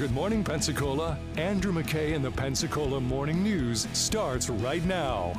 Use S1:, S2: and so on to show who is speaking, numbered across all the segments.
S1: Good Morning Pensacola, Andrew McKay and the Pensacola Morning News starts right now.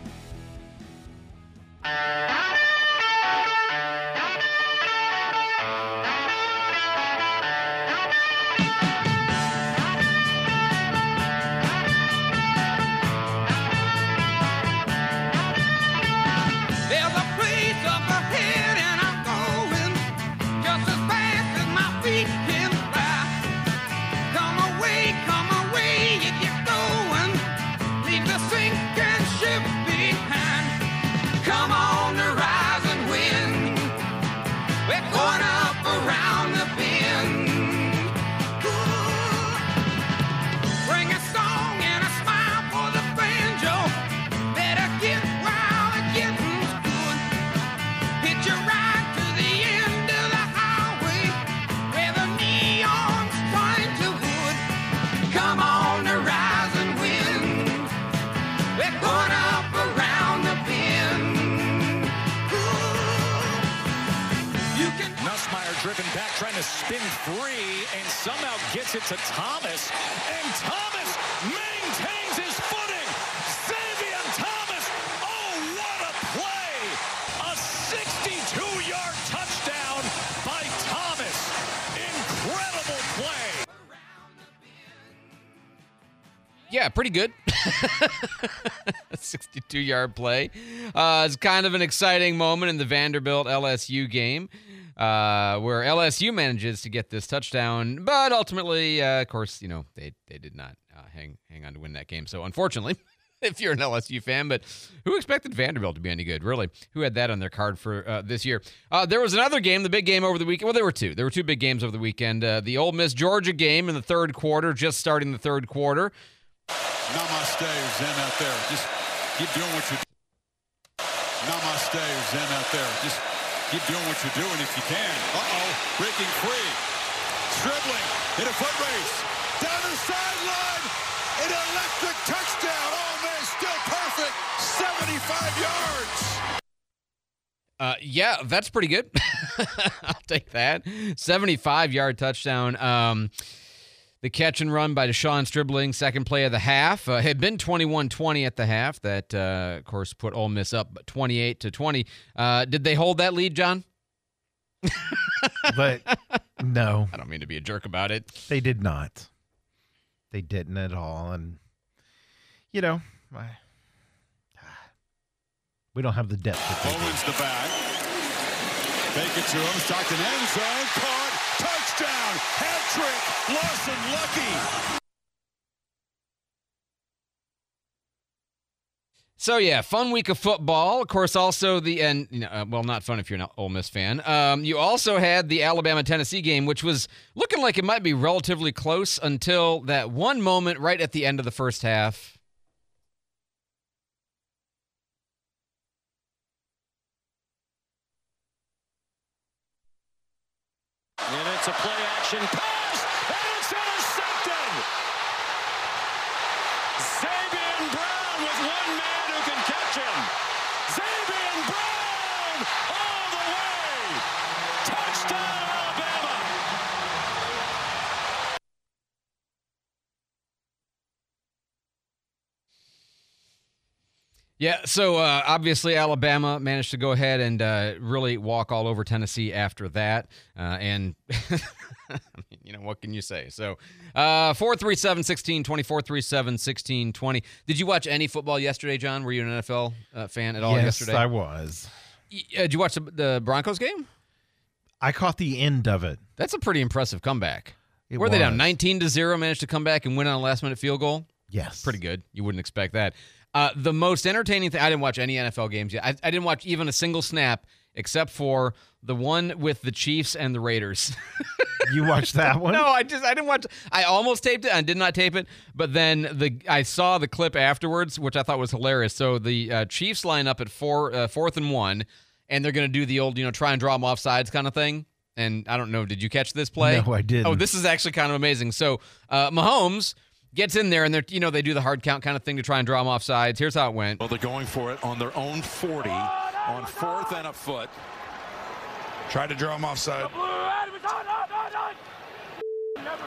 S2: Spin free and somehow gets it to Thomas, and Thomas maintains his footing. Xavier Thomas, oh, what a play! A 62-yard touchdown by Thomas. Incredible play.
S3: Yeah, pretty good. 62-yard play. It's kind of an exciting moment in the Vanderbilt LSU game. Where LSU manages to get this touchdown, but ultimately, of course, you know, they did not hang on to win that game. So unfortunately, if you're an LSU fan, but who expected Vanderbilt to be any good, really? Who had that on their card for this year? There was another game, the big game over the weekend. Well, there were two. There were two big games over the weekend. The Ole Miss-Georgia game in the third quarter, just starting the third quarter.
S4: Namaste, Zen out there. Just keep doing what you're doing. Namaste, Zen out there. Just keep doing what you're doing if you can. Breaking free. Dribbling in a foot race. Down the sideline. An electric touchdown. Oh, man, still perfect. 75 yards.
S3: Yeah, that's pretty good. I'll take that. 75-yard touchdown. The catch and run by Deshaun Stribling, second play of the half, had been 21-20 at the half. That, of course, put Ole Miss up 28-20. Did they hold that lead, John?
S5: But no.
S3: I don't mean to be a jerk about it.
S5: They did not. They didn't at all. And, you know, we don't have the depth.
S4: Owens the back. Fake it to him. Stockton end zone. Caught. Touchdown. Hat trick. Lawson lucky.
S3: So, yeah, fun week of football. Of course, also well, not fun if you're an Ole Miss fan. You also had the Alabama-Tennessee game, which was looking like it might be relatively close until that one moment right at the end of the first half.
S2: And it's a play-action pass, and it's intercepted! Xavier Brown with one man who can catch him. Xavier Brown all the way! Touchdown, Alabama!
S3: Yeah, so obviously Alabama managed to go ahead and really walk all over Tennessee after that. And, you know, what can you say? So 437-1620, 437-1620. Did you watch any football yesterday, John? Were you an NFL fan at all yesterday?
S5: Yes, I was.
S3: Did you watch the Broncos game?
S5: I caught the end of it.
S3: That's a pretty impressive comeback.
S5: Were
S3: they down 19-0, managed to come back and win on a last-minute field goal?
S5: Yes.
S3: Pretty good. You wouldn't expect that. The most entertaining thing, I didn't watch any NFL games yet. I didn't watch even a single snap except for the one with the Chiefs and the Raiders.
S5: You watched that one?
S3: No, I didn't watch. I almost taped it. I did not tape it, but then I saw the clip afterwards, which I thought was hilarious. So the Chiefs line up at 4th and 1, and they're going to do the old, try and draw them off sides kind of thing. And I don't know, did you catch this play?
S5: No, I didn't.
S3: Oh, this is actually kind of amazing. So Mahomes gets in there, and they do the hard count kind of thing to try and draw them off sides. Here's how it went.
S4: Well, they're going for it on their own 40, on 4th and a foot. Try to draw them offside.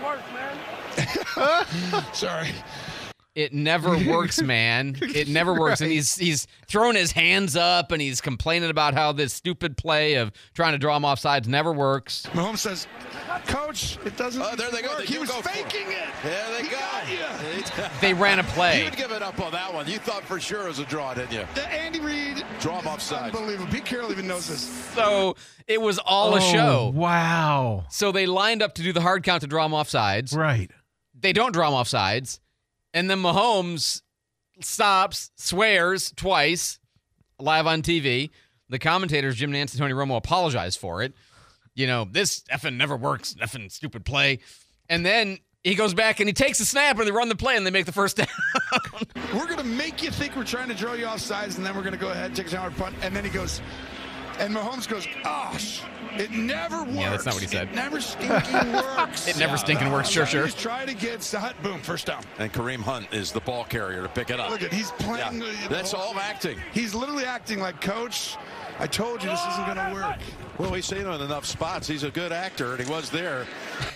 S6: Sorry.
S3: It never works, man. It never works. And he's throwing his hands up and he's complaining about how this stupid play of trying to draw him offsides never works.
S6: Mahomes says, Coach, it doesn't
S4: there they go.
S6: work. He was faking it.
S4: There they go.
S3: They ran a play.
S4: You would give it up on that one. You thought for sure it was a draw, didn't you?
S6: Andy Reid.
S4: Draw him offside.
S6: Unbelievable. Pete Carroll even knows this.
S3: So it was all a show.
S5: Wow.
S3: So they lined up to do the hard count to draw him offsides.
S5: Right.
S3: They don't draw him offsides. And then Mahomes stops, swears twice, live on TV. The commentators, Jim Nantz and Tony Romo, apologize for it. You know, this effing never works, effing stupid play. And then he goes back and he takes the snap and they run the play and they make the first down.
S6: We're going to make you think we're trying to draw you off sides, and then we're going to go ahead and take a downward punt. And then he goes, and Mahomes goes, gosh, it never works.
S3: Yeah, that's not what he said.
S6: It never stinking works.
S3: It never stinking works, sure.
S6: He's trying to get Sahut, boom, first down.
S4: And Kareem Hunt is the ball carrier to pick it up.
S6: Look at, he's playing.
S4: Yeah, that's all acting.
S6: He's literally acting like, Coach, I told you this isn't going to work.
S4: Well, we've seen him in enough spots. He's a good actor, and he was there.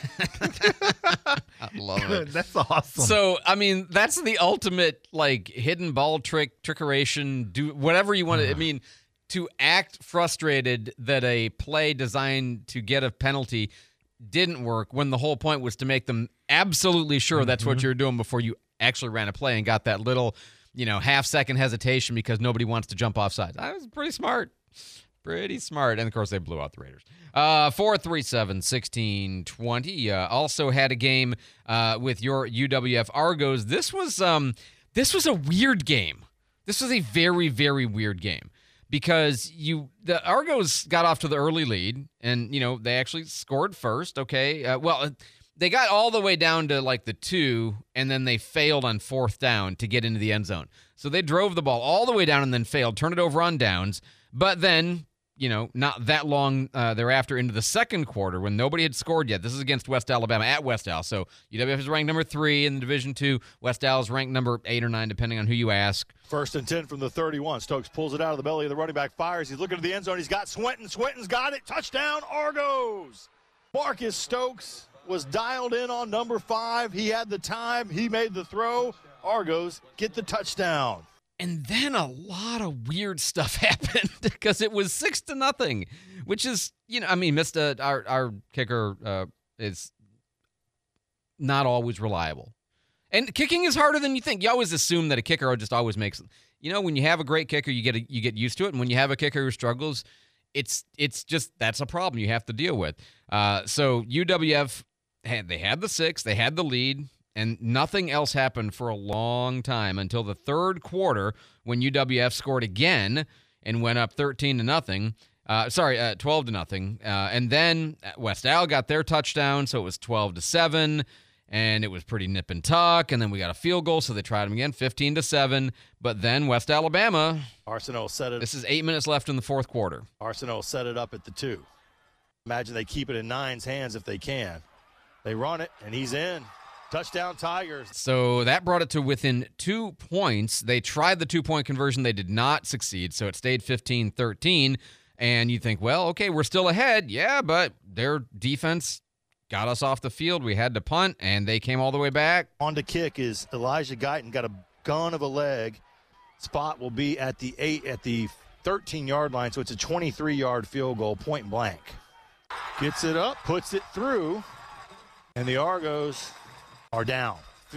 S3: I love it.
S5: That's awesome.
S3: So, I mean, that's the ultimate, like, hidden ball trickeration, do whatever you want to. I mean, to act frustrated that a play designed to get a penalty didn't work when the whole point was to make them absolutely sure that's what you're doing before you actually ran a play and got that little, half-second hesitation because nobody wants to jump offsides. That was pretty smart. Pretty smart. And, of course, they blew out the Raiders. 4-3-7-16-20. Also had a game with your UWF Argos. This was a weird game. This was a very, very weird game because the Argos got off to the early lead, and, they actually scored first, okay? They got all the way down to, like, the 2, and then they failed on 4th down to get into the end zone. So they drove the ball all the way down and then failed, turned it over on downs, but then not that long thereafter into the second quarter when nobody had scored yet. This is against West Alabama at West Al. So UWF is ranked number 3 in the Division II. West Al is ranked number 8 or 9, depending on who you ask.
S7: 1st and 10 from the 31. Stokes pulls it out of the belly of the running back, fires. He's looking to the end zone. He's got Swinton. Swinton's got it. Touchdown, Argos. Marcus Stokes was dialed in on number 5. He had the time. He made the throw. Argos get the touchdown.
S3: And then a lot of weird stuff happened because it was 6-0, which is, our kicker is not always reliable. And kicking is harder than you think. You always assume that a kicker just always makes, when you have a great kicker, you get used to it. And when you have a kicker who struggles, it's just, that's a problem you have to deal with. So UWF, they had the 6, they had the lead. And nothing else happened for a long time until the third quarter when UWF scored again and went up 12-0. And then West Al got their touchdown, so it was 12-7, and it was pretty nip and tuck. And then we got a field goal, so they tried them again, 15-7. But then West Alabama.
S7: Arsenal set it.
S3: This is 8 minutes left in the fourth quarter.
S7: Arsenal set it up at the 2. Imagine they keep it in Nine's hands if they can. They run it, and he's in. Touchdown, Tigers.
S3: So that brought it to within 2 points. They tried the 2-point conversion. They did not succeed, so it stayed 15-13. And you think, well, okay, we're still ahead. Yeah, but their defense got us off the field. We had to punt, and they came all the way back.
S7: On to kick is Elijah Guyton. Got a gun of a leg. Spot will be at the 13-yard line, so it's a 23-yard field goal, point blank. Gets it up, puts it through, and the Argos are down.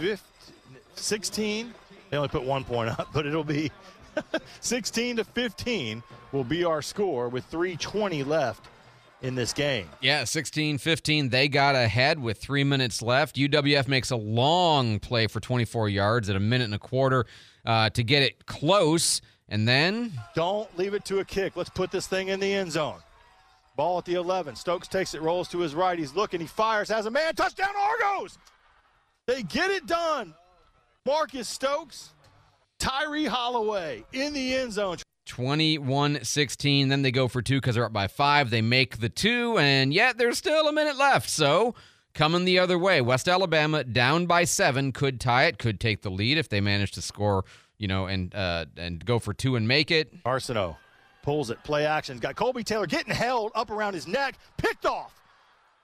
S7: 16. They only put 1 point up, but it'll be 16-15 will be our score with 3:20 left in this game.
S3: Yeah, 16-15. They got ahead with 3 minutes left. UWF makes a long play for 24 yards at 1 minute and a quarter to get it close. And then?
S7: Don't leave it to a kick. Let's put this thing in the end zone. Ball at the 11. Stokes takes it, rolls to his right. He's looking. He fires. Has a man. Touchdown, Argos! They get it done. Marcus Stokes, Tyree Holloway in the end zone.
S3: 21-16. Then they go for 2 because they're up by 5. They make the 2, and yet there's still 1 minute left. So coming the other way, West Alabama down by 7 could tie it, could take the lead if they manage to score, and go for 2 and make it.
S7: Arsenault pulls it, play action. Got Colby Taylor getting held up around his neck, picked off.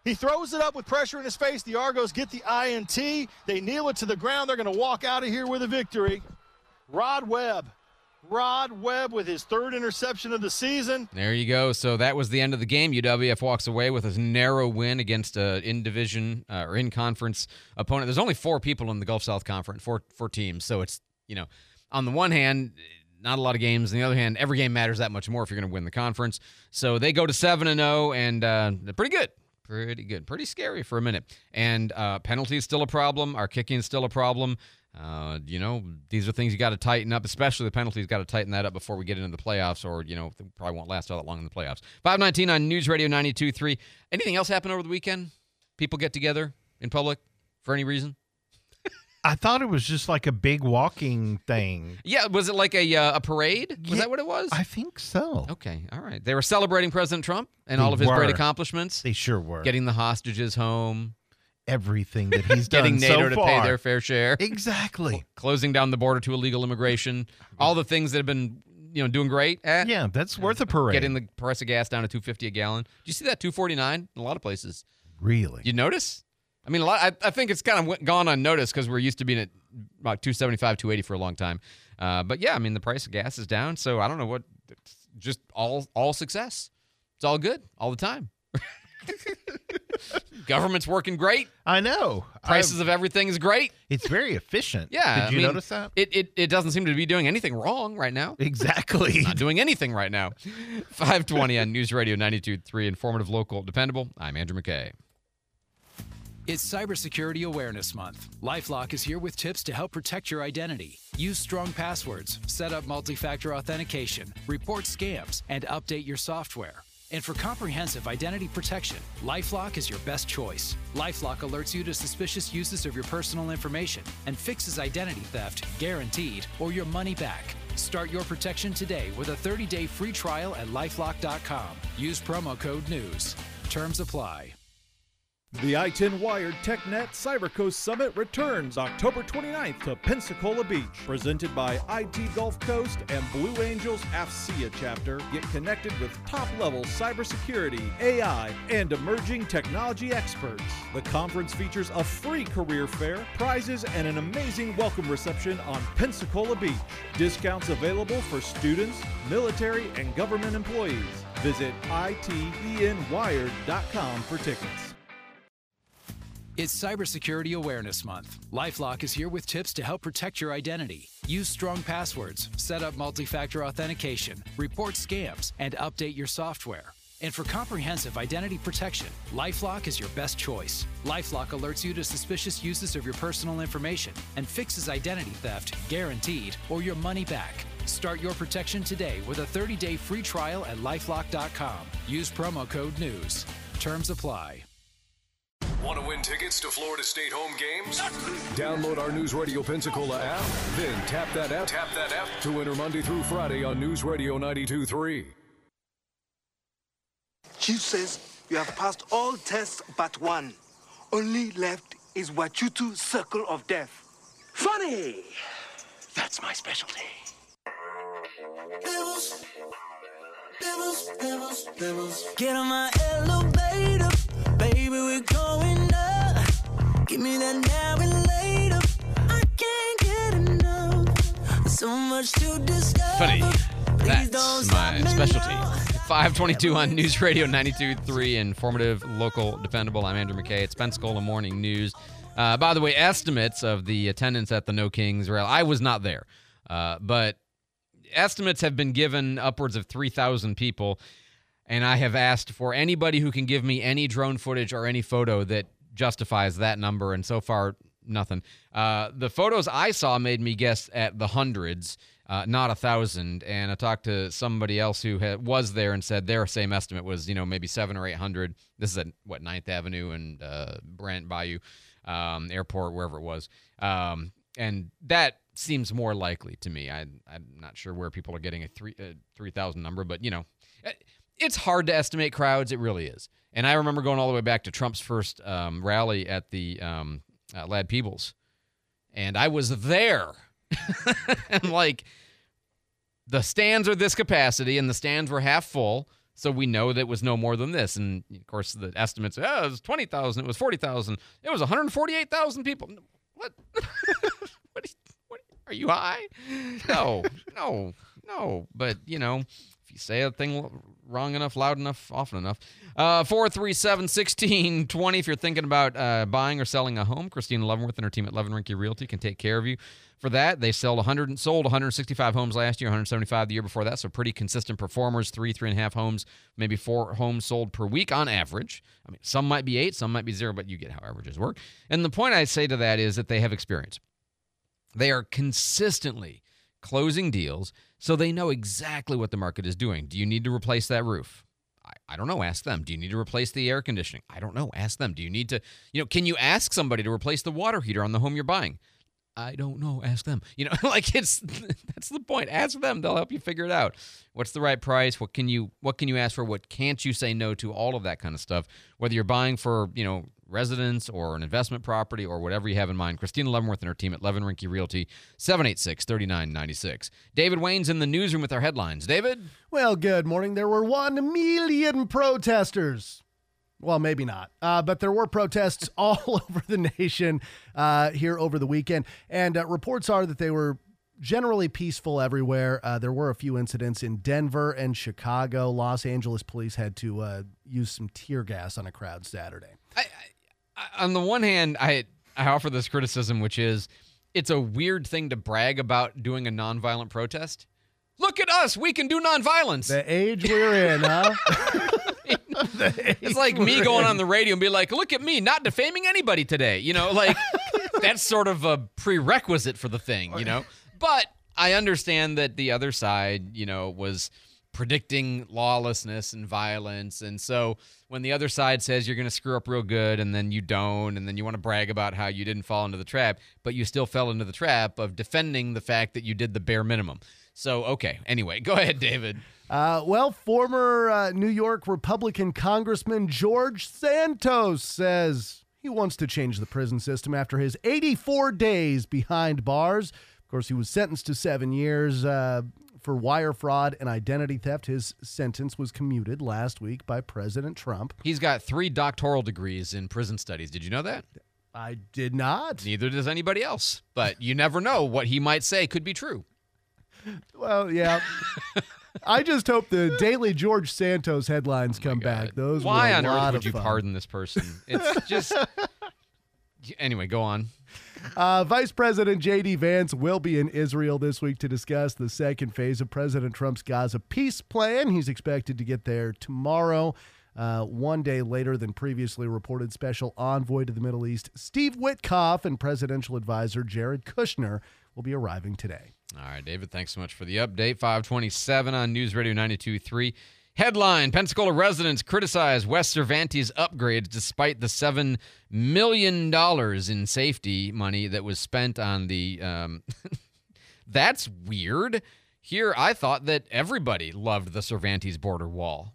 S7: He throws it up with pressure in his face. The Argos get the INT. They kneel it to the ground. They're going to walk out of here with a victory. Rod Webb with his third interception of the season.
S3: There you go. So that was the end of the game. UWF walks away with a narrow win against a in-division or in-conference opponent. There's only 4 people in the Gulf South Conference, four teams. So it's, on the one hand, not a lot of games. On the other hand, every game matters that much more if you're going to win the conference. So they go to 7-0, and they're pretty good. Pretty good. Pretty scary for a minute. And penalty is still a problem. Our kicking is still a problem. These are things you got to tighten up, especially the penalties. Got to tighten that up before we get into the playoffs, or, they probably won't last all that long in the playoffs. 519 on News Radio 92.3. Anything else happen over the weekend? People get together in public for any reason?
S5: I thought it was just like a big walking thing.
S3: Yeah, was it like a parade? Was that what it was?
S5: I think so.
S3: Okay, all right. They were celebrating President Trump and all of his great accomplishments.
S5: They sure were.
S3: Getting the hostages home.
S5: Everything that he's done
S3: Getting NATO
S5: so
S3: to
S5: far.
S3: pay their fair share.
S5: Exactly.
S3: Closing down the border to illegal immigration. All the things that have been, doing great at.
S5: Yeah, that's worth a parade.
S3: Getting the price of gas down to $2.50 a gallon. Do you see that $2.49 in a lot of places?
S5: Really?
S3: You notice? I mean, I think it's kind of gone unnoticed because we're used to being at about $2.75, $2.80 for a long time. But yeah, I mean, the price of gas is down, so I don't know what. It's just all success. It's all good all the time. Government's working great.
S5: I know.
S3: Prices of everything is great.
S5: It's very efficient.
S3: Yeah.
S5: Did you notice that?
S3: It doesn't seem to be doing anything wrong right now.
S5: Exactly.
S3: Not doing anything right now. 520 on News Radio 92.3, informative, local, dependable. I'm Andrew McKay.
S8: It's Cybersecurity Awareness Month. LifeLock is here with tips to help protect your identity. Use strong passwords, set up multi-factor authentication, report scams, and update your software. And for comprehensive identity protection, LifeLock is your best choice. LifeLock alerts you to suspicious uses of your personal information and fixes identity theft, guaranteed, or your money back. Start your protection today with a 30-day free trial at LifeLock.com. Use promo code NEWS. Terms apply.
S9: The I-10 Wired TechNet CyberCoast Summit returns October 29th to Pensacola Beach. Presented by IT Gulf Coast and Blue Angels AFCEA chapter. Get connected with top-level cybersecurity, AI, and emerging technology experts. The conference features a free career fair, prizes, and an amazing welcome reception on Pensacola Beach. Discounts available for students, military, and government employees. Visit itenwired.com for tickets.
S8: It's Cybersecurity Awareness Month. LifeLock is here with tips to help protect your identity. Use strong passwords, set up multi-factor authentication, report scams, and update your software. And for comprehensive identity protection, LifeLock is your best choice. LifeLock alerts you to suspicious uses of your personal information and fixes identity theft, guaranteed, or your money back. Start your protection today with a 30-day free trial at LifeLock.com. Use promo code NEWS. Terms apply.
S10: Want to win tickets to Florida State home games? Download our News Radio Pensacola app, then tap that app to enter Monday through Friday on News Radio 92.3.
S11: Chief says you have passed all tests but one. Only left is Wachutu Circle of Death. Funny! That's my specialty.
S12: Devils, devils, devils, devils. Get on my elevator. Baby, we're going up. Give me that now and later. I can't get enough. So much to discover.
S3: Funny. That's my specialty. 522 on News Radio 92.3, informative, local, dependable. I'm Andrew McKay. It's Pensacola Morning News. By the way, estimates of the attendance at the No Kings rally. I was not there, but estimates have been given upwards of 3,000 people. And I have asked for anybody who can give me any drone footage or any photo that justifies that number, and so far, nothing. The photos I saw made me guess at the hundreds, not 1,000. And I talked to somebody else who was there and said their same estimate was, maybe 700 or 800. This is at, 9th Avenue and Brant Bayou Airport, wherever it was. And that seems more likely to me. I'm not sure where people are getting a 3,000 number, but, it's hard to estimate crowds. It really is. And I remember going all the way back to Trump's first rally at the Ladd Peebles. And I was there. And, the stands are this capacity, and the stands were half full. So we know that it was no more than this. And, of course, the estimates, it was 20,000, it was 40,000, it was 148,000 people. What? what are you high? No. But, if you say a thing wrong enough, loud enough, often enough. 437-1620 if you're thinking about buying or selling a home. Christina Leavenworth and her team at Levin Rinke Realty can take care of you for that. They sold 165 homes last year, 175 the year before that, so pretty consistent performers, 3.5 homes, maybe 4 homes sold per week on average. I mean, some might be 8, some might be 0, but you get how averages work. And the point I say to that is that they have experience. They are consistently closing deals, so they know exactly what the market is doing. Do you need to replace that roof? I don't know. Ask them. Do you need to replace the air conditioning? I don't know. Ask them. Do you need to, can you ask somebody to replace the water heater on the home you're buying? I don't know. Ask them. That's the point. Ask them. They'll help you figure it out. What's the right price? What can you ask for? What can't you say no to? All of that kind of stuff. Whether you're buying for, residence or an investment property or whatever you have in mind. Christina Leavenworth and her team at Levin Rinke Realty, 786-3996. David Wayne's in the newsroom with our headlines. David?
S13: Well, good morning. There were 1 million protesters. Well, maybe not. But there were protests all over the nation here over the weekend. And reports are that they were generally peaceful everywhere. There were a few incidents in Denver and Chicago. Los Angeles police had to use some tear gas on a crowd Saturday.
S3: On the one hand, I offer this criticism, which is it's a weird thing to brag about doing a nonviolent protest. Look at us. We can do nonviolence.
S13: The age we're in, huh?
S3: It's like me going on the radio and be like, look at me, not defaming anybody today. That's sort of a prerequisite for the thing, But I understand that the other side, was predicting lawlessness and violence. And so when the other side says you're going to screw up real good and then you don't, and then you want to brag about how you didn't fall into the trap, but you still fell into the trap of defending the fact that you did the bare minimum. So, okay. Anyway, go ahead, David.
S13: Former New York Republican Congressman George Santos says he wants to change the prison system after his 84 days behind bars. Of course, he was sentenced to 7 years for wire fraud and identity theft. His sentence was commuted last week by President Trump.
S3: He's got 3 doctoral degrees in prison studies. Did you know that?
S13: I did not.
S3: Neither does anybody else. But you never know. What he might say could be true.
S13: Well, yeah. I just hope the daily George Santos headlines come back. Those
S3: Why
S13: were
S3: on
S13: a lot
S3: earth
S13: of
S3: would you
S13: fun.
S3: pardon this person? It's just... Anyway, go on.
S13: Vice President J.D. Vance will be in Israel this week to discuss the second phase of President Trump's Gaza peace plan. He's expected to get there tomorrow, 1 day later than previously reported. Special envoy to the Middle East Steve Witkoff and presidential advisor Jared Kushner will be arriving today.
S3: All right, David, thanks so much for the update. 527 on News Radio 92.3. Headline, Pensacola residents criticize West Cervantes upgrades despite the $7 million in safety money that was spent on the... That's weird. Here, I thought that everybody loved the Cervantes border wall.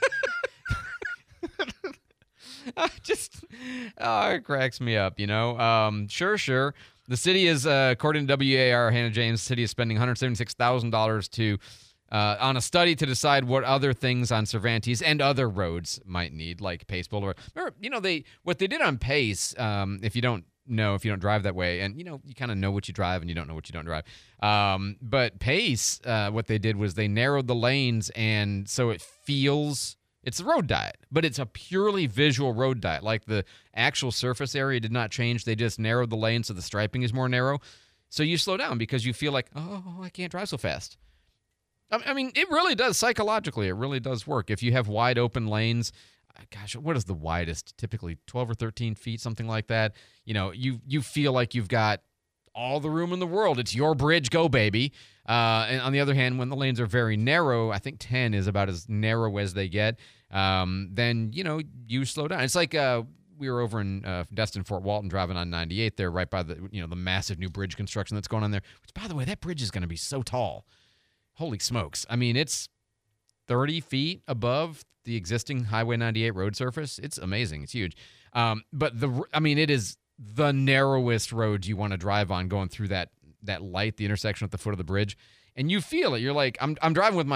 S3: It cracks me up, Sure. The city is, according to WAR, Hannah James, the city is spending $176,000 to... on a study to decide what other things on Cervantes and other roads might need, like Pace Boulevard. Remember, what they did on Pace, if you don't drive that way, and, you kind of know what you drive and you don't know what you don't drive. But Pace, what they did was they narrowed the lanes, and so it feels... It's a road diet, but it's a purely visual road diet. Like the actual surface area did not change. They just narrowed the lane so the striping is more narrow. So you slow down because you feel like, oh, I can't drive so fast. I mean, it really does psychologically. It really does work. If you have wide open lanes, gosh, what is the widest? Typically 12 or 13 feet, something like that. You feel like you've got all the room in the world. It's your bridge, go, baby. And on the other hand, when the lanes are very narrow, I think 10 is about as narrow as they get, then, you slow down. It's like we were over in Destin, Fort Walton, driving on 98 there, right by the, the massive new bridge construction that's going on there, which, by the way, that bridge is going to be so tall. Holy smokes. I mean, it's 30 feet above the existing Highway 98 road surface. It's amazing. It's huge. But it is the narrowest road you want to drive on going through that light, the intersection at the foot of the bridge. And you feel it. You're like, I'm driving with my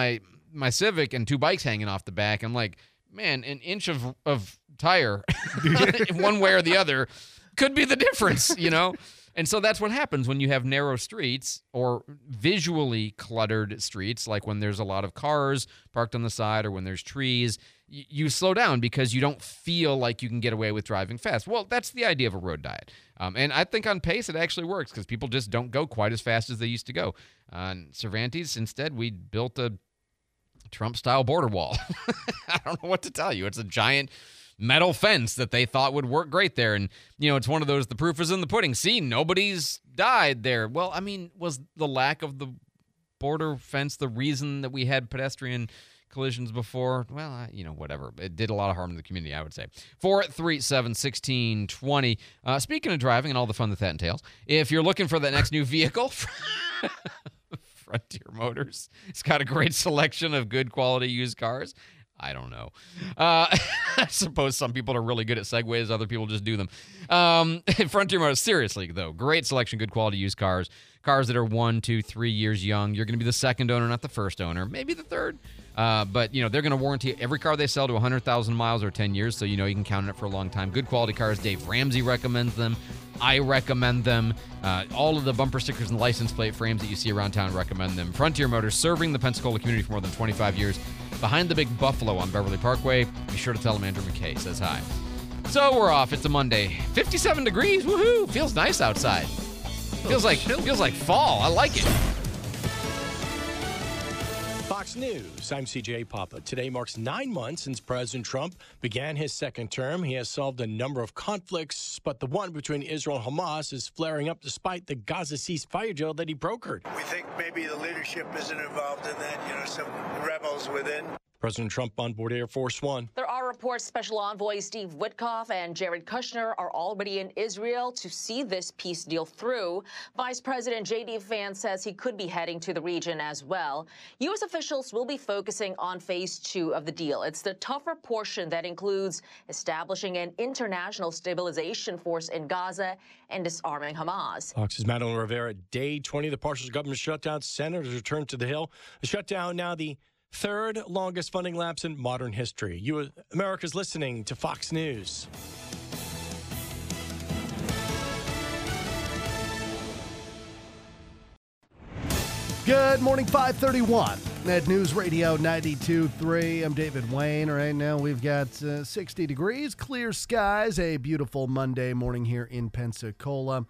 S3: my Civic and 2 bikes hanging off the back. I'm like, man, an inch of tire, one way or the other, could be the difference, you know? And so that's what happens when you have narrow streets or visually cluttered streets, like when there's a lot of cars parked on the side or when there's trees. You slow down because you don't feel like you can get away with driving fast. Well, that's the idea of a road diet. And I think on pace it actually works because people just don't go quite as fast as they used to go. On Cervantes, instead, we built a Trump-style border wall. I don't know what to tell you. It's a giant metal fence that they thought would work great there. And, you know, it's one of those, the proof is in the pudding. See, nobody's died there. Well, I mean, was the lack of the border fence the reason that we had pedestrian collisions before? Well, you know, whatever. It did a lot of harm to the community, I would say. 437-1620. Speaking of driving and all the fun that entails, if you're looking for the next new vehicle, Frontier Motors, it's got a great selection of good quality used cars. I don't know. I suppose some people are really good at segues. Other people just do them. Frontier Motors, seriously, though, great selection, good quality used cars. Cars that are 1, 2, 3 years young. You're going to be the second owner, not the first owner. Maybe the third. But, you know, they're going to warranty every car they sell to 100,000 miles or 10 years, so you know you can count on it for a long time. Good quality cars. Dave Ramsey recommends them. I recommend them. All of the bumper stickers and license plate frames that you see around town recommend them. Frontier Motors, serving the Pensacola community for more than 25 years. Behind the Big Buffalo on Beverly Parkway. Be sure to tell them Andrew McKay says hi. So we're off. It's a Monday. 57 degrees. Woohoo! Feels nice outside. Feels like fall. I like it.
S14: Fox News, I'm CJ Papa. Today marks 9 months since President Trump began his second term. He has solved a number of conflicts, but the one between Israel and Hamas is flaring up despite the Gaza ceasefire deal that he brokered.
S15: We think maybe the leadership isn't involved in that, you know, some rebels within.
S14: President Trump on board Air Force One.
S16: There are reports Special Envoy Steve Witkoff and Jared Kushner are already in Israel to see this peace deal through. Vice President J.D. Vance says he could be heading to the region as well. U.S. officials will be focusing on phase 2 of the deal. It's the tougher portion that includes establishing an international stabilization force in Gaza and disarming Hamas.
S14: Fox's Madeline Rivera, day 20, the partial government shutdown. Senators return to the Hill. The shutdown now the third longest funding lapse in modern history. America's listening to Fox News.
S13: Good morning, 531 at News Radio 92.3. I'm David Wayne. Right now we've got 60 degrees, clear skies, a beautiful Monday morning here in Pensacola.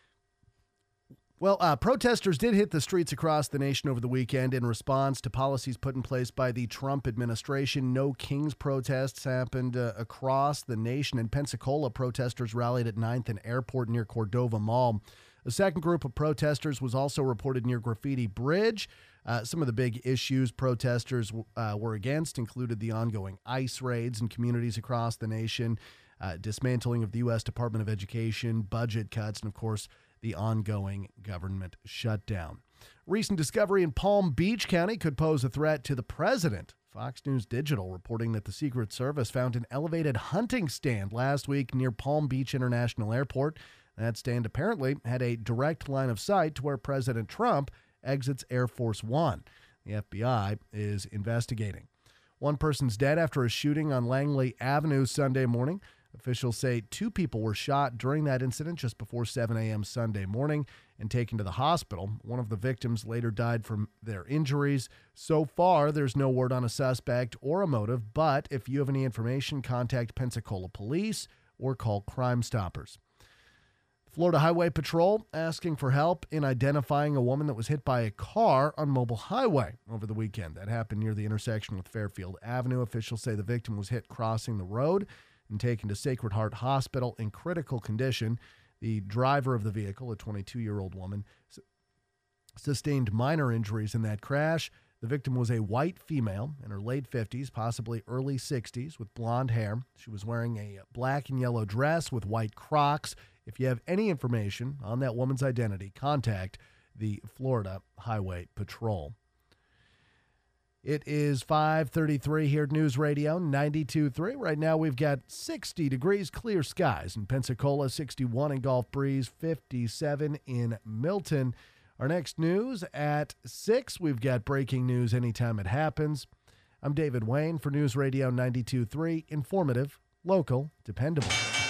S13: Well, protesters did hit the streets across the nation over the weekend in response to policies put in place by the Trump administration. No Kings protests happened across the nation. In Pensacola, protesters rallied at 9th and Airport near Cordova Mall. A second group of protesters was also reported near Graffiti Bridge. Some of the big issues protesters were against included the ongoing ICE raids in communities across the nation, dismantling of the U.S. Department of Education, budget cuts, and, of course, the ongoing government shutdown. Recent discovery in Palm Beach County could pose a threat to the president. Fox News Digital reporting that the Secret Service found an elevated hunting stand last week near Palm Beach International Airport. That stand apparently had a direct line of sight to where President Trump exits Air Force One. The FBI is investigating. One person's dead after a shooting on Langley Avenue Sunday morning. Officials say 2 people were shot during that incident just before 7 a.m. Sunday morning and taken to the hospital. One of the victims later died from their injuries. So far, there's no word on a suspect or a motive, but if you have any information, contact Pensacola Police or call Crime Stoppers. Florida Highway Patrol asking for help in identifying a woman that was hit by a car on Mobile Highway over the weekend. That happened near the intersection with Fairfield Avenue. Officials say the victim was hit crossing the road and taken to Sacred Heart Hospital in critical condition. The driver of the vehicle, a 22-year-old woman, sustained minor injuries in that crash. The victim was a white female in her late 50s, possibly early 60s, with blonde hair. She was wearing a black and yellow dress with white Crocs. If you have any information on that woman's identity, contact the Florida Highway Patrol. It is 5:33 here at News Radio 92.3. Right now we've got 60 degrees, clear skies in Pensacola, 61 in Gulf Breeze, 57 in Milton. Our next news at 6, we've got breaking news anytime it happens. I'm David Wayne for News Radio 92.3, informative, local, dependable.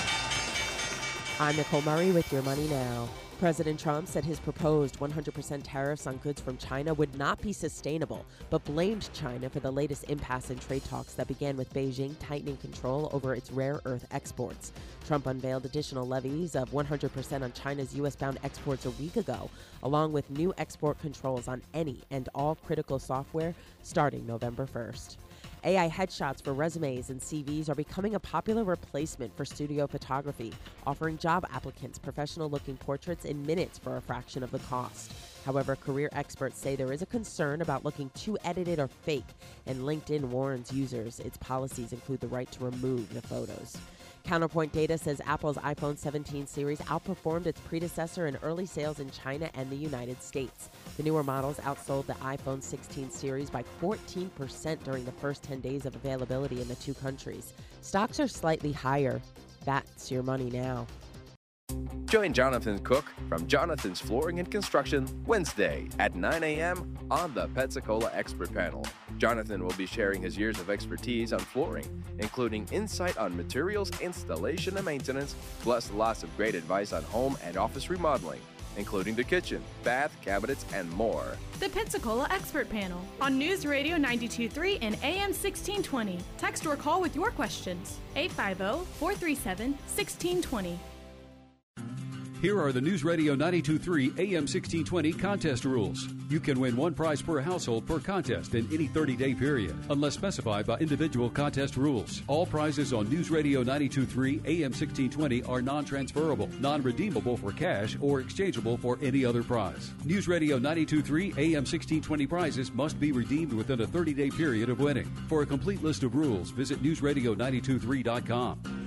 S17: I'm Nicole Murray with Your Money Now. President Trump said his proposed 100% tariffs on goods from China would not be sustainable, but blamed China for the latest impasse in trade talks that began with Beijing tightening control over its rare earth exports. Trump unveiled additional levies of 100% on China's U.S.-bound exports a week ago, along with new export controls on any and all critical software starting November 1st. AI headshots for resumes and CVs are becoming a popular replacement for studio photography, offering job applicants professional-looking portraits in minutes for a fraction of the cost. However, career experts say there is a concern about looking too edited or fake, and LinkedIn warns users its policies include the right to remove the photos. Counterpoint data says Apple's iPhone 17 series outperformed its predecessor in early sales in China and the United States. The newer models outsold the iPhone 16 series by 14% during the first 10 days of availability in the two countries. Stocks are slightly higher. That's Your Money Now.
S18: Join Jonathan Cook from Jonathan's Flooring and Construction Wednesday at 9 a.m. on the Pensacola Expert Panel. Jonathan will be sharing his years of expertise on flooring, including insight on materials, installation, and maintenance, plus lots of great advice on home and office remodeling, including the kitchen, bath, cabinets, and more.
S19: The Pensacola Expert Panel on News Radio 92.3 and AM 1620. Text or call with your questions. 850-437-1620.
S20: Here are the News Radio 92.3 AM 1620 contest rules. You can win one prize per household per contest in any 30-day period, unless specified by individual contest rules. All prizes on News Radio 92.3 AM 1620 are non-transferable, non-redeemable for cash, or exchangeable for any other prize. News Radio 92.3 AM 1620 prizes must be redeemed within a 30-day period of winning. For a complete list of rules, visit newsradio923.com.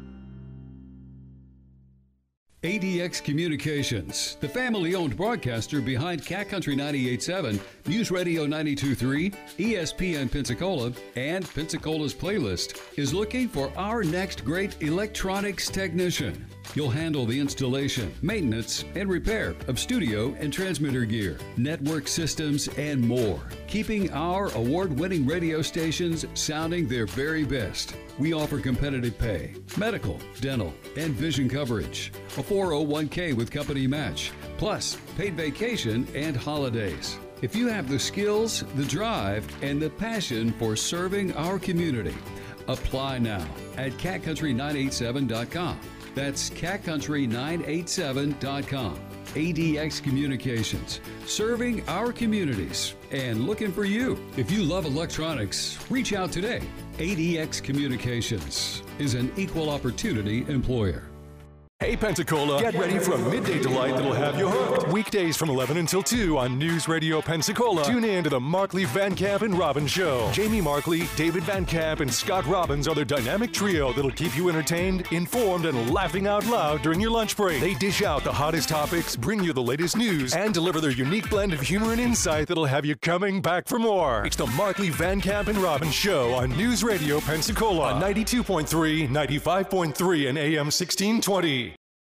S20: ADX Communications, the family-owned broadcaster behind Cat Country 98.7, News Radio 92.3, ESPN Pensacola, and Pensacola's Playlist, is looking for our next great electronics technician. You'll handle the installation, maintenance, and repair of studio and transmitter gear, network systems, and more, keeping our award-winning radio stations sounding their very best. We offer competitive pay, medical, dental, and vision coverage, a 401k with company match, plus paid vacation and holidays. If you have the skills, the drive, and the passion for serving our community, apply now at catcountry987.com. That's catcountry987.com. ADX Communications, serving our communities and looking for you. If you love electronics, reach out today. ADX Communications is an equal opportunity employer.
S1: Hey Pensacola, get ready for a midday delight that'll have you hooked. Weekdays from 11 until 2 on News Radio Pensacola. Tune in to the Markley, Van Camp, and Robbins Show. Jamie Markley, David Van Camp, and Scott Robbins are their dynamic trio that'll keep you entertained, informed, and laughing out loud during your lunch break. They dish out the hottest topics, bring you the latest news, and deliver their unique blend of humor and insight that'll have you coming back for more. It's the Markley, Van Camp, and Robbins Show on News Radio Pensacola on 92.3, 95.3, and AM 1620.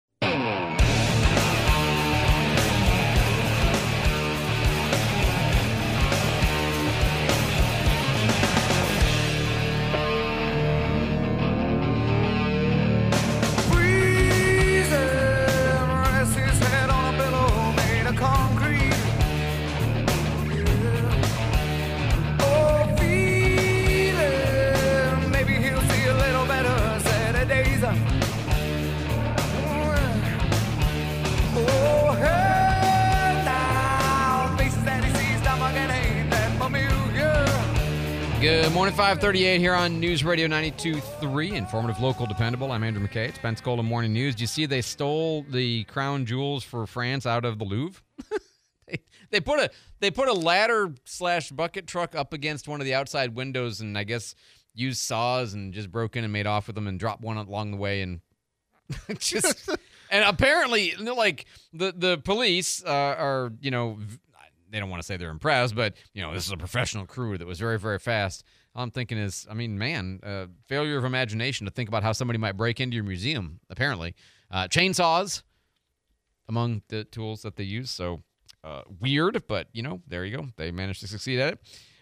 S3: Good morning, 538 here on News Radio 92.3, informative, local, dependable. I'm Andrew McKay. It's Pensacola Morning News. Do you see they stole the crown jewels for France out of the Louvre? They put a ladder / bucket truck up against one of the outside windows and I guess used saws and just broke in and made off with them and dropped one along the way and just and apparently like the police are, you know, they don't want to say they're impressed, but, you know, this is a professional crew that was very, very fast. All I'm thinking is, I mean, man, failure of imagination to think about how somebody might break into your museum, apparently. Chainsaws among the tools that they use. So weird, but, you know, there you go. They managed to succeed at it.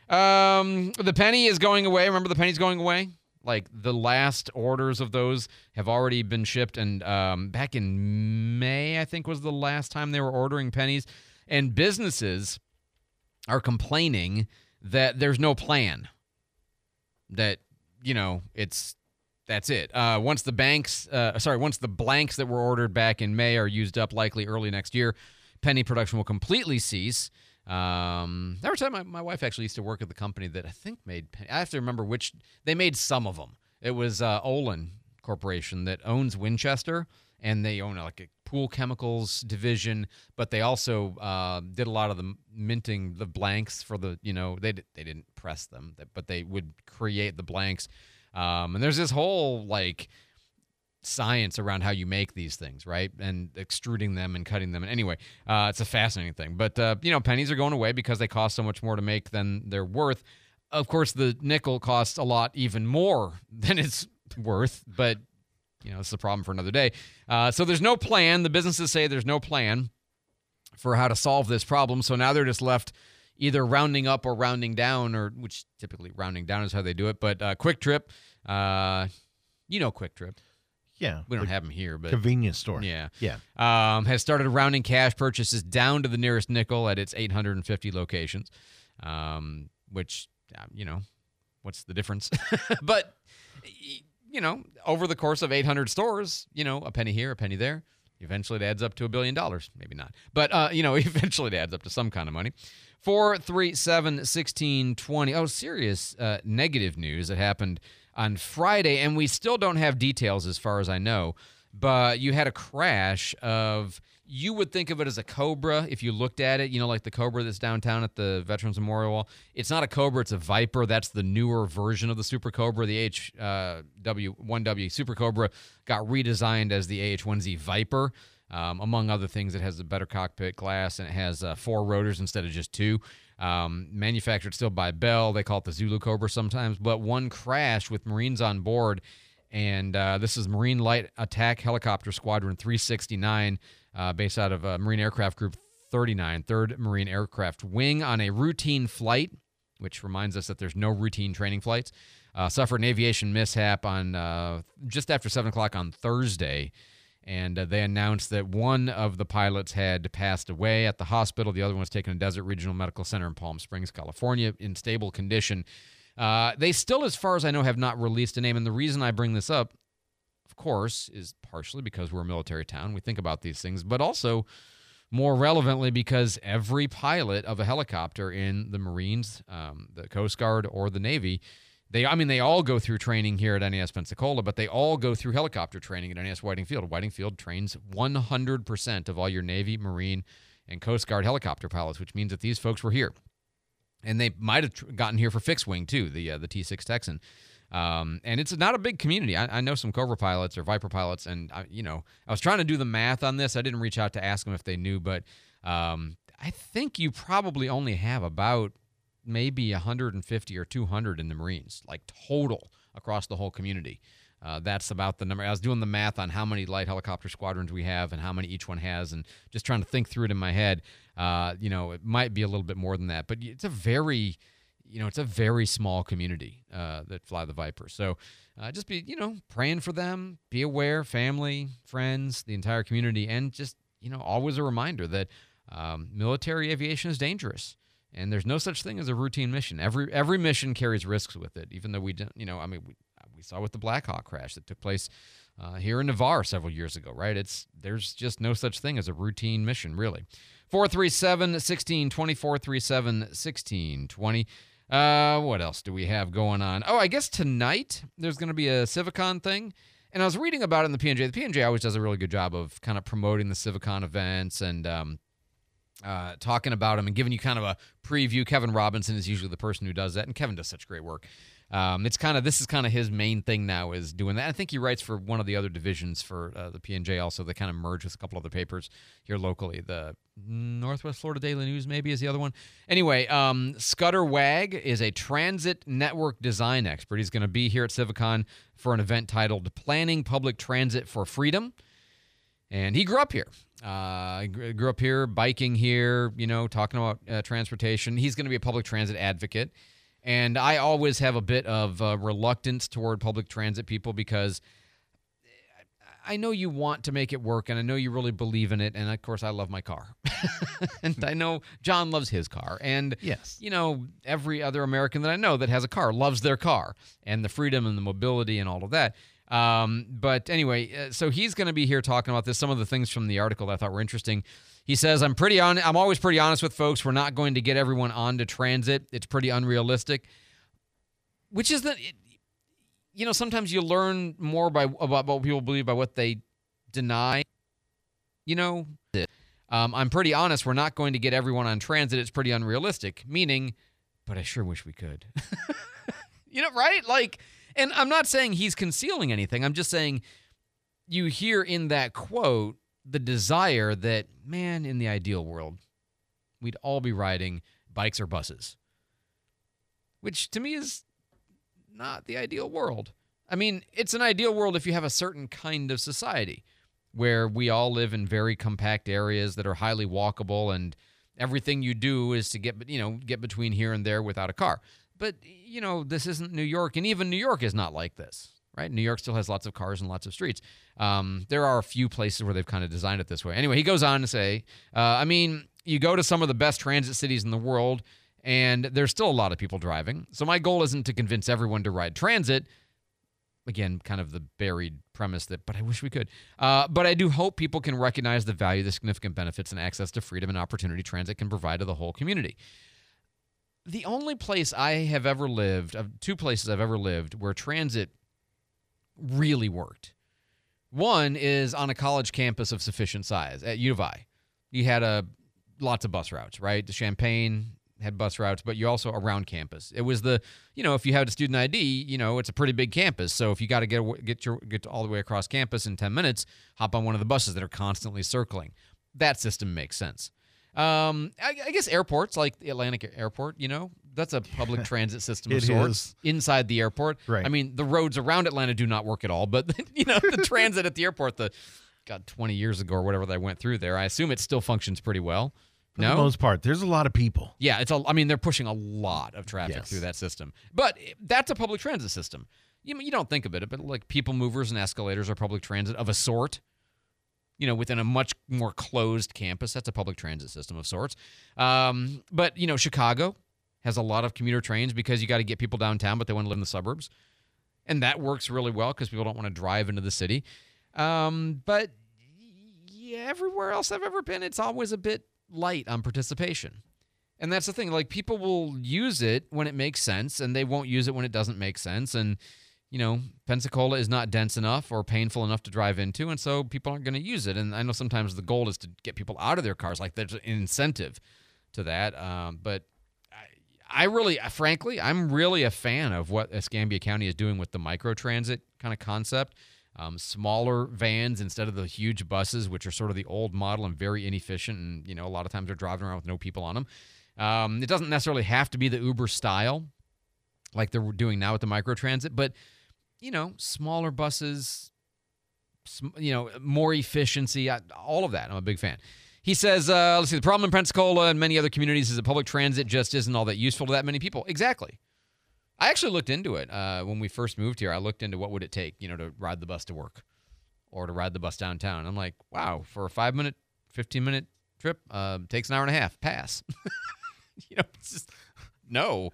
S3: The penny is going away. Remember the penny's going away? Like the last orders of those have already been shipped. And back in May, I think, was the last time they were ordering pennies. And businesses are complaining that there's no plan. That, that's it. Once the blanks that were ordered back in May are used up, likely early next year, penny production will completely cease. Every time my wife actually used to work at the company that I think made penny. I have to remember which. They made some of them. It was Olin Corporation that owns Winchester, and they own like a pool chemicals division, but they also did a lot of the minting the blanks for the, they didn't press them, but they would create the blanks. And there's this whole like science around how you make these things, right? And extruding them and cutting them. And anyway, it's a fascinating thing. But, pennies are going away because they cost so much more to make than they're worth. Of course, the nickel costs a lot even more than it's worth, but, it's a problem for another day. So there's no plan. The businesses say there's no plan for how to solve this problem. So now they're just left either rounding up or rounding down, which typically rounding down is how they do it. But Quick Trip, Quick Trip.
S5: Yeah.
S3: We don't have them here, but
S5: convenience store.
S3: Yeah.
S5: Yeah.
S3: Has started rounding cash purchases down to the nearest nickel at its 850 locations, which, what's the difference? But, over the course of 800 stores, a penny here, a penny there, eventually it adds up to $1 billion. Maybe not. But, eventually it adds up to some kind of money. 437-1620. Oh, serious negative news that happened on Friday, and we still don't have details as far as I know, but you had a crash of, you would think of it as a Cobra if you looked at it, like the Cobra that's downtown at the Veterans Memorial Wall. It's not a Cobra, it's a Viper. That's the newer version of the Super Cobra. The AH-1W Super Cobra got redesigned as the AH-1Z Viper. Among other things, it has a better cockpit glass, and it has 4 rotors instead of just 2. Manufactured still by Bell. They call it the Zulu Cobra sometimes. But one crashed with Marines on board, and this is Marine Light Attack Helicopter Squadron 369, based out of Marine Aircraft Group 39, 3rd Marine Aircraft Wing, on a routine flight, which reminds us that there's no routine training flights. Suffered an aviation mishap on just after 7 o'clock on Thursday. And they announced that one of the pilots had passed away at the hospital. The other one was taken to Desert Regional Medical Center in Palm Springs, California, in stable condition. They still, as far as I know, have not released a name. And the reason I bring this up, of course, is partially because we're a military town. We think about these things. But also, more relevantly, because every pilot of a helicopter in the Marines, the Coast Guard, or the Navy, they all go through training here at NAS Pensacola, but they all go through helicopter training at NAS Whiting Field. Whiting Field trains 100% of all your Navy, Marine, and Coast Guard helicopter pilots, which means that these folks were here. And they might have gotten here for fixed wing, too, the T-6 Texan. And it's not a big community. I know some Cobra pilots or Viper pilots, and, I was trying to do the math on this. I didn't reach out to ask them if they knew, but I think you probably only have about maybe 150 or 200 in the Marines, like total across the whole community. That's about the number. I was doing the math on how many light helicopter squadrons we have and how many each one has, and just trying to think through it in my head. It might be a little bit more than that, but it's a very small community that fly the Viper. So just be, praying for them, be aware, family, friends, the entire community, and just, always a reminder that military aviation is dangerous. And there's no such thing as a routine mission. Every mission carries risks with it, even though we don't, we saw with the Black Hawk crash that took place here in Navarre several years ago, right? There's just no such thing as a routine mission, really. 437-1620, 437-1620. What else do we have going on? Oh, I guess tonight there's going to be a Civicon thing. And I was reading about it in the PNJ. The PNJ always does a really good job of kind of promoting the Civicon events and talking about them and giving you kind of a preview. Kevin Robinson is usually the person who does that, and Kevin does such great work. This is kind of his main thing now, is doing that. I think he writes for one of the other divisions for the PNJ also. They kind of merge with a couple other papers here locally. The Northwest Florida Daily News maybe is the other one. Anyway, Scudder Wag is a transit network design expert. He's going to be here at Civicon for an event titled Planning Public Transit for Freedom. And he grew up here. Grew up here, biking here, talking about transportation. He's going to be a public transit advocate. And I always have a bit of reluctance toward public transit people because I know you want to make it work, and I know you really believe in it, and of course I love my car. And I know John loves his car. And,
S5: yes,
S3: every other American that I know that has a car loves their car and the freedom and the mobility and all of that. But anyway, so he's going to be here talking about this, some of the things from the article that I thought were interesting. He says, I'm always pretty honest with folks. We're not going to get everyone onto transit. It's pretty unrealistic, which is that, sometimes you learn more about what people believe by what they deny. I'm pretty honest. We're not going to get everyone on transit. It's pretty unrealistic, meaning, but I sure wish we could. Right? And I'm not saying he's concealing anything. I'm just saying you hear in that quote the desire that, man, in the ideal world, we'd all be riding bikes or buses, which to me is not the ideal world. I mean, it's an ideal world if you have a certain kind of society where we all live in very compact areas that are highly walkable, and everything you do is to get between here and there without a car. But, this isn't New York, and even New York is not like this, right? New York still has lots of cars and lots of streets. There are a few places where they've kind of designed it this way. Anyway, he goes on to say, you go to some of the best transit cities in the world, and there's still a lot of people driving. So my goal isn't to convince everyone to ride transit. Again, kind of the buried premise but I wish we could. But I do hope people can recognize the value, the significant benefits, and access to freedom and opportunity transit can provide to the whole community. The only place I have ever lived, two places I've ever lived, where transit really worked. One is on a college campus of sufficient size at U of I. You had lots of bus routes, right? The Champaign had bus routes, but you also around campus. It was if you had a student ID, it's a pretty big campus. So if you got to get all the way across campus in 10 minutes, hop on one of the buses that are constantly circling. That system makes sense. I guess airports like the Atlantic Airport, that's a public transit system of sorts inside the airport.
S5: Right.
S3: I mean, the roads around Atlanta do not work at all, but the transit at the airport, 20 years ago or whatever that I went through there, I assume it still functions pretty well.
S5: For the most part, there's a lot of people.
S3: Yeah, they're pushing a lot of traffic through that system. But that's a public transit system. You don't think of it, but like people movers and escalators are public transit of a sort. Within a much more closed campus, that's a public transit system of sorts. But Chicago has a lot of commuter trains because you got to get people downtown, but they want to live in the suburbs. And that works really well because people don't want to drive into the city. But everywhere else I've ever been, it's always a bit light on participation. And that's the thing. People will use it when it makes sense, and they won't use it when it doesn't make sense. And Pensacola is not dense enough or painful enough to drive into, and so people aren't going to use it. And I know sometimes the goal is to get people out of their cars. There's an incentive to that. But I really, frankly, I'm really a fan of what Escambia County is doing with the microtransit kind of concept. Smaller vans instead of the huge buses, which are sort of the old model and very inefficient. And, a lot of times they're driving around with no people on them. It doesn't necessarily have to be the Uber style like they're doing now with the microtransit, but smaller buses, more efficiency, all of that. I'm a big fan. He says, let's see, the problem in Pensacola and many other communities is that public transit just isn't all that useful to that many people. Exactly. I actually looked into it when we first moved here. I looked into what would it take, to ride the bus to work or to ride the bus downtown. I'm like, wow, for a 5-minute, 15-minute trip, takes an hour and a half. Pass. It's just no.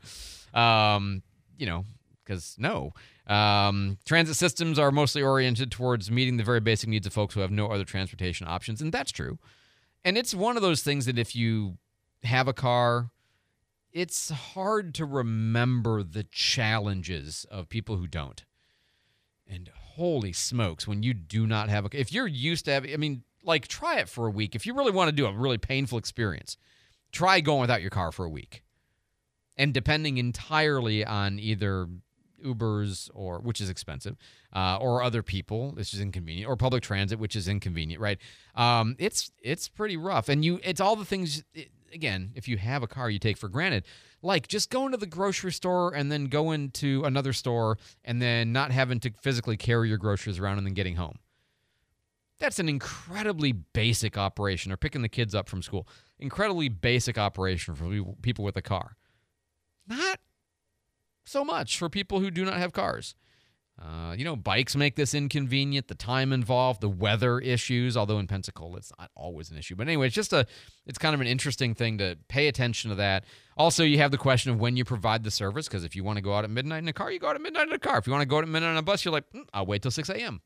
S3: Because no. Transit systems are mostly oriented towards meeting the very basic needs of folks who have no other transportation options, and that's true. And it's one of those things that if you have a car, it's hard to remember the challenges of people who don't. And holy smokes, when you do not have if you're used to having, try it for a week. If you really want to do a really painful experience, try going without your car for a week. And depending entirely on either Ubers, which is expensive, or other people, which is inconvenient, or public transit, which is inconvenient, right? It's pretty rough. And it's all the things, again, if you have a car, you take for granted. Like just going to the grocery store and then going to another store and then not having to physically carry your groceries around and then getting home. That's an incredibly basic operation, or picking the kids up from school. Incredibly basic operation for people with a car. Not so much for people who do not have cars. Bikes make this inconvenient, the time involved, the weather issues, although in Pensacola it's not always an issue. But anyway, it's kind of an interesting thing to pay attention to that. Also, you have the question of when you provide the service, because if you want to go out at midnight in a car, you go out at midnight in a car. If you want to go out at midnight on a bus, you're like, I'll wait till 6 a.m.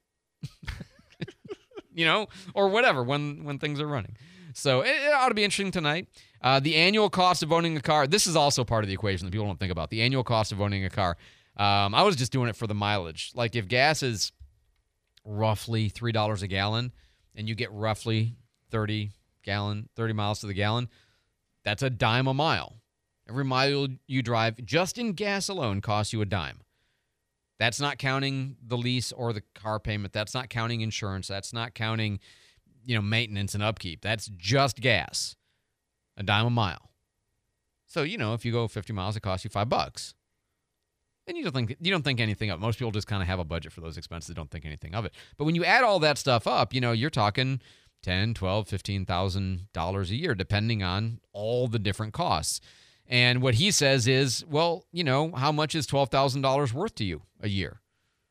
S3: Or whatever, when things are running. So it ought to be interesting tonight. The annual cost of owning a car, this is also part of the equation that people don't think about. The annual cost of owning a car. I was just doing it for the mileage. Like if gas is roughly $3 a gallon and you get roughly 30 miles to the gallon, that's a dime a mile. Every mile you drive just in gas alone costs you a dime. That's not counting the lease or the car payment. That's not counting insurance. That's not counting, maintenance and upkeep. That's just gas. A dime a mile. So, if you go 50 miles, it costs you $5. And you don't think anything of it. Most people just kind of have a budget for those expenses, don't think anything of it. But when you add all that stuff up, you're talking $10,000, $12,000, $15,000 a year, depending on all the different costs. And what he says is, well, how much is $12,000 worth to you a year?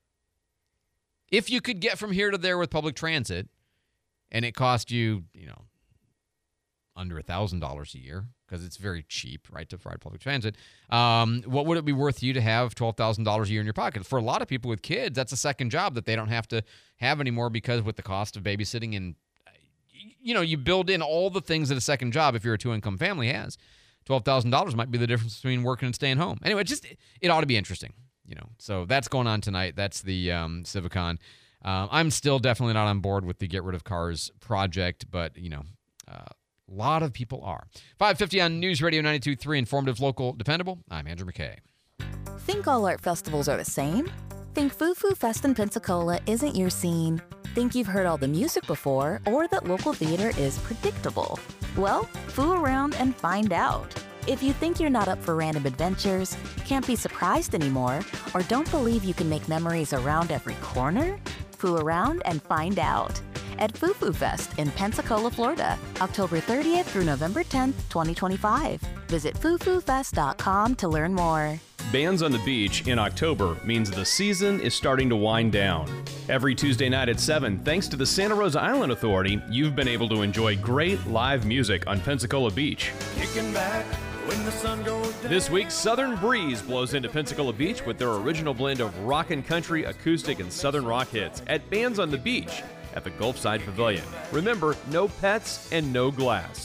S3: If you could get from here to there with public transit and it cost you, under $1,000 a year, because it's very cheap, right, to ride public transit, what would it be worth to you to have $12,000 a year in your pocket? For a lot of people with kids, that's a second job that they don't have to have anymore, because with the cost of babysitting and, you build in all the things that a second job, if you're a two-income family, has. $12,000 might be the difference between working and staying home. Anyway, it ought to be interesting, So that's going on tonight. That's the Civicon. I'm still definitely not on board with the Get Rid of Cars project, but, a lot of people are. 5:50 on News Radio 92.3, informative, local, dependable. I'm Andrew McKay.
S21: Think all art festivals are the same? Think Foo Foo Fest in Pensacola isn't your scene? Think you've heard all the music before, or that local theater is predictable? Well, foo around and find out. If you think you're not up for random adventures, can't be surprised anymore, or don't believe you can make memories around every corner, foo around and find out at Foo Foo Fest in Pensacola, Florida, October 30th through November 10th, 2025. Visit foofoofest.com to learn more.
S22: Bands on the Beach in October means the season is starting to wind down. Every Tuesday night at 7, thanks to the Santa Rosa Island Authority, you've been able to enjoy great live music on Pensacola Beach.
S12: Kicking back when the sun goes down.
S22: This week, Southern Breeze blows into Pensacola Beach with their original blend of rock and country, acoustic, and southern rock hits at Bands on the Beach at the Gulfside Pavilion. Remember, no pets and no glass.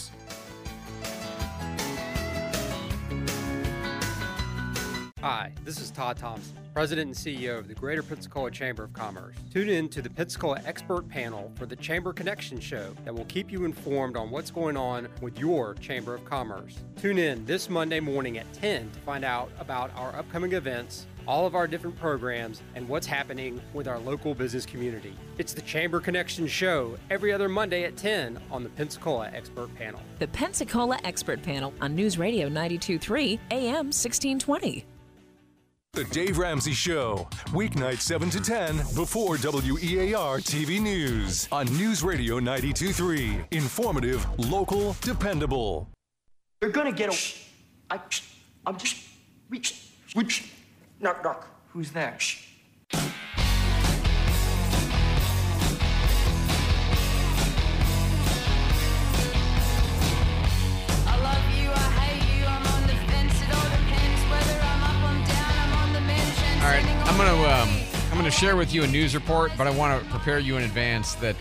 S23: Hi, this is Todd Thompson, President and CEO of the Greater Pensacola Chamber of Commerce. Tune in to the Pensacola Expert Panel for the Chamber Connection Show that will keep you informed on what's going on with your Chamber of Commerce. Tune in this Monday morning at 10 to find out about our upcoming events, all of our different programs, and what's happening with our local business community. It's the Chamber Connection Show every other Monday at 10 on the Pensacola Expert Panel.
S24: The Pensacola Expert Panel on News Radio 92.3 AM 1620.
S1: The Dave Ramsey Show, weeknights 7 to 10 before WEAR TV News on News Radio 92.3. Informative, local, dependable.
S25: You're gonna get a... I'm just... Knock, knock. Who's there?
S3: All right, I'm gonna share with you a news report, but I want to prepare you in advance that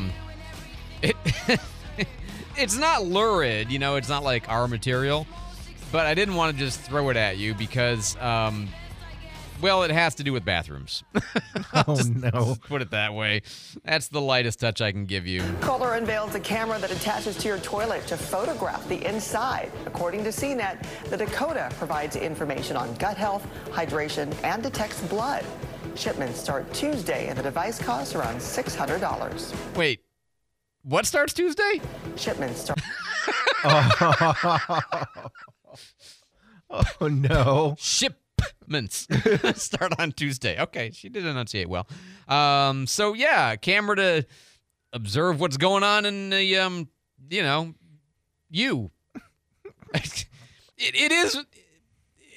S3: it's not lurid, it's not like our material, but I didn't want to just throw it at you because it has to do with bathrooms.
S5: Oh no!
S3: Put it that way. That's the lightest touch I can give you.
S26: Kohler unveils a camera that attaches to your toilet to photograph the inside. According to CNET, the Dakota provides information on gut health, hydration, and detects blood. Shipments start Tuesday, and the device costs around $600.
S3: Wait, what starts Tuesday?
S26: Shipments start.
S5: Oh no!
S3: Shipments start on Tuesday. Okay, she did enunciate well. So yeah, camera to observe what's going on in the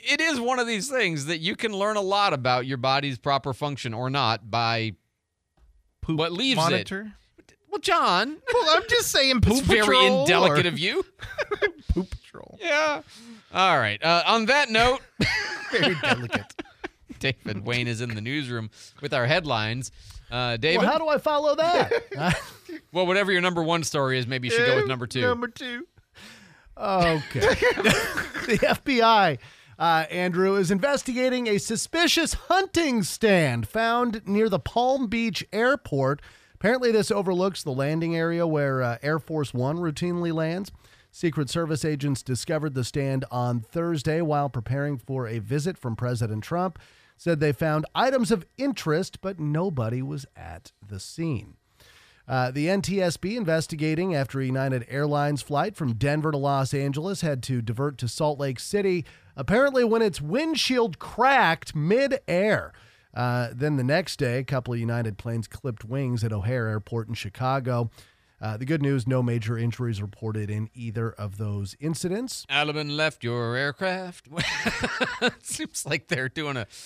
S3: it is one of these things that you can learn a lot about your body's proper function or not by
S5: Poop
S3: what leaves
S5: monitor?
S3: it. Well, John.
S5: Well, I'm just saying
S3: it's
S5: poop
S3: very
S5: patrol
S3: indelicate
S5: or-
S3: of you.
S5: Poop patrol.
S3: Yeah. All right. On that note,
S5: Very delicate.
S3: David Wayne is in the newsroom with our headlines. David?
S13: Well, how do I follow that?
S3: Well, whatever your number one story is, maybe you should go with number two.
S5: Number two.
S13: Okay. The FBI, Andrew, is investigating a suspicious hunting stand found near the Palm Beach airport. Apparently, this overlooks the landing area where Air Force One routinely lands. Secret Service agents discovered the stand on Thursday while preparing for a visit from President Trump. Said they found items of interest, but nobody was at the scene. The NTSB investigating after a United Airlines flight from Denver to Los Angeles had to divert to Salt Lake City, apparently when its windshield cracked mid-air. Then the next day, a couple of United planes clipped wings at O'Hare Airport in Chicago. The good news, no major injuries reported in either of those incidents.
S3: Alabama left your aircraft. Seems like they're doing a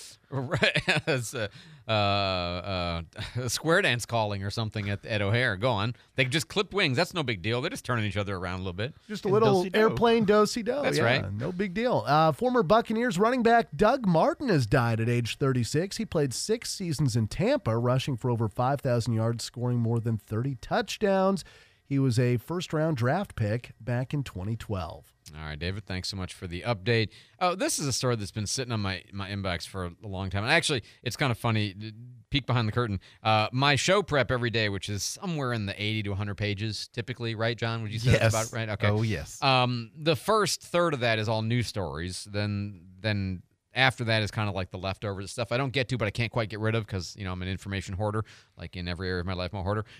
S3: square dance calling or something at O'Hare. Go on. They just clip wings. That's no big deal. They're just turning each other around a little bit.
S13: Just a little airplane do-si-do.
S3: That's right.
S13: No big deal. Former Buccaneers running back Doug Martin has died at age 36. He played 6 seasons in Tampa, rushing for over 5,000 yards, scoring more than 30 touchdowns. He was a first-round draft pick back in 2012.
S3: All right, David, thanks so much for the update. Oh, this is a story that's been sitting on my inbox for a long time. And actually, it's kind of funny. Peek behind the curtain. My show prep every day, which is somewhere in the 80 to 100 pages typically, right, John? Would you say that's about right? Okay.
S5: Oh, yes.
S3: The first third of that is all news stories. Then after that is kind of like the leftovers stuff I don't get to, but I can't quite get rid of because, I'm an information hoarder, like in every area of my life, I'm a hoarder.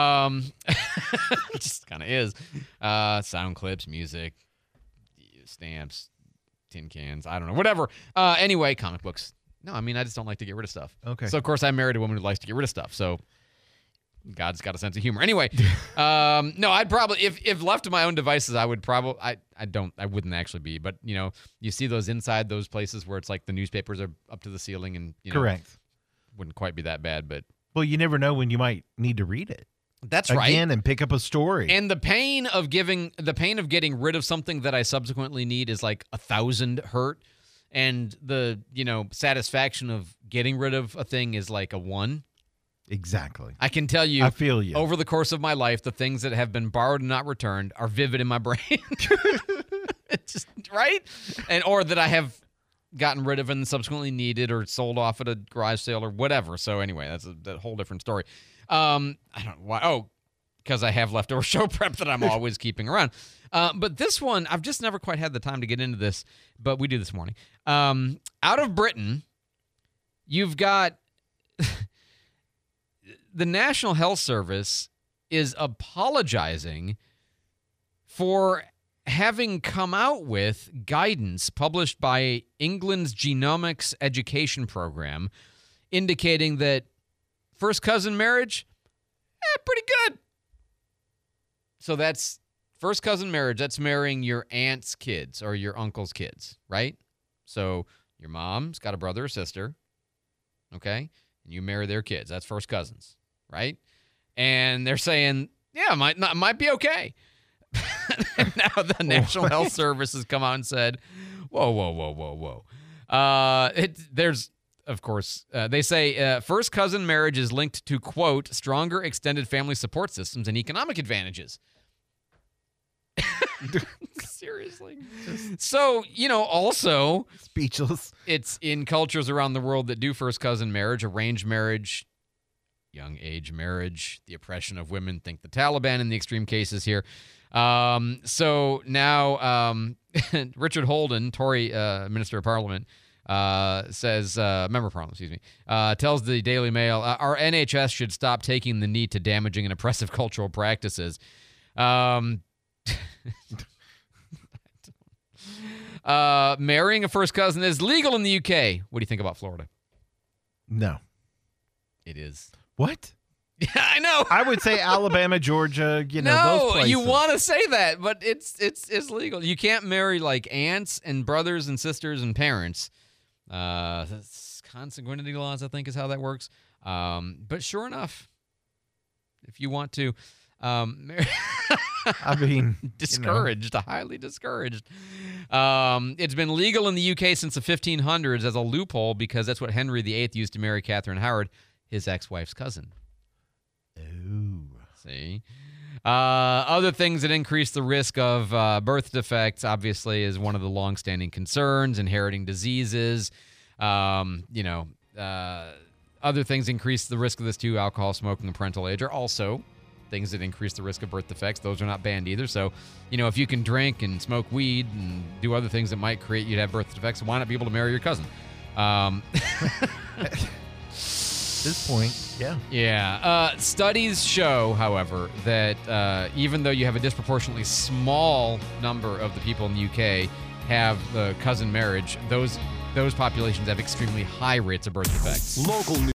S3: It just kind of is. Sound clips, music, stamps, tin cans, I don't know, whatever. Anyway, comic books. No, I just don't like to get rid of stuff.
S5: Okay.
S3: So, of course, I married a woman who likes to get rid of stuff, so God's got a sense of humor. Anyway, no, I'd probably, if left to my own devices, I would probably, I wouldn't actually be, but, you see those inside those places where it's like the newspapers are up to the ceiling and,
S5: Correct.
S3: Wouldn't quite be that bad, but.
S5: Well, you never know when you might need to read it.
S3: That's right.
S5: Again, and pick up a story.
S3: And the pain of getting rid of something that I subsequently need is like 1,000 hurt. And the, satisfaction of getting rid of a thing is like a 1.
S5: Exactly.
S3: I can tell you,
S5: I feel you.
S3: Over the course of my life, the things that have been borrowed and not returned are vivid in my brain. It's just, right? Or that I have gotten rid of and subsequently needed or sold off at a garage sale or whatever. So anyway, that's a whole different story. I don't know why. Oh, because I have leftover show prep that I'm always keeping around. But this one, I've just never quite had the time to get into this, but we do this morning. Out of Britain, you've got the National Health Service is apologizing for having come out with guidance published by England's Genomics Education Program indicating that first cousin marriage, pretty good. So that's first cousin marriage. That's marrying your aunt's kids or your uncle's kids, right? So your mom's got a brother or sister, okay? And you marry their kids. That's first cousins, right? And they're saying, yeah, might be okay. And now the National Health Service has come out and said, whoa. There's, of course, they say first cousin marriage is linked to, quote, stronger extended family support systems and economic advantages. Seriously. So, also
S5: speechless.
S3: It's in cultures around the world that do first cousin marriage, arranged marriage, young age marriage, the oppression of women, think the Taliban in the extreme cases here. So now Richard Holden, Tory Minister of Parliament, says, Member of Parliament, tells the Daily Mail, our NHS should stop taking the knee to damaging and oppressive cultural practices. Marrying a first cousin is legal in the UK. What do you think about Florida?
S5: No.
S3: It is.
S5: What?
S3: Yeah, I know.
S5: I would say Alabama, Georgia, those
S3: No,
S5: places.
S3: you want to say that, but it's legal. You can't marry like aunts and brothers and sisters and parents. That's consanguinity laws, I think, is how that works. But sure enough, if you want to marry,
S5: I mean,
S3: discouraged, highly discouraged. It's been legal in the UK since the 1500s as a loophole because that's what Henry VIII used to marry Catherine Howard, his ex-wife's cousin.
S5: Ooh.
S3: See? Other things that increase the risk of birth defects, obviously, is one of the long-standing concerns. Inheriting diseases. Other things increase the risk of this too. Alcohol, smoking, and parental age are also things that increase the risk of birth defects. Those are not banned either. So, if you can drink and smoke weed and do other things that might create you to have birth defects, why not be able to marry your cousin?
S5: This point, yeah.
S3: Yeah. Studies show, however, that even though you have a disproportionately small number of the people in the UK have the cousin marriage, those populations have extremely high rates of birth defects.
S10: Local news.